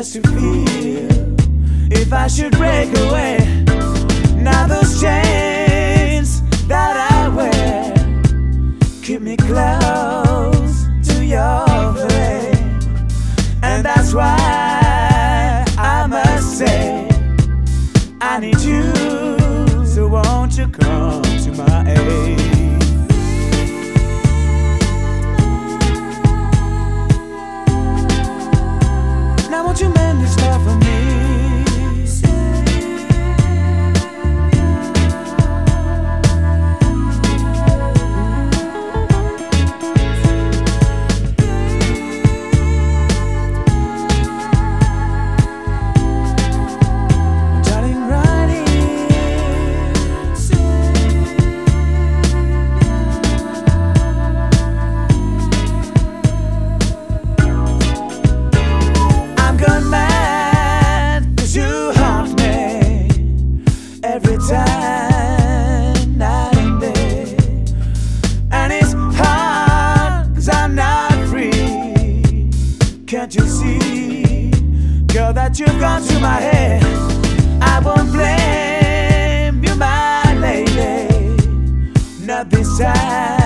used to feel if I should break away. Now those chains that I wear keep me close to your flame, and that's why I must say I need you, so won't you come to my aid? Now won't you mend this love for me? Darling, right here. I'm gone mad 'cause you haunt me every time, night and day. And it's hard 'cause I'm not free. Can't you see, girl, that you've gone to my head? I won't blame you, my lady, not this time.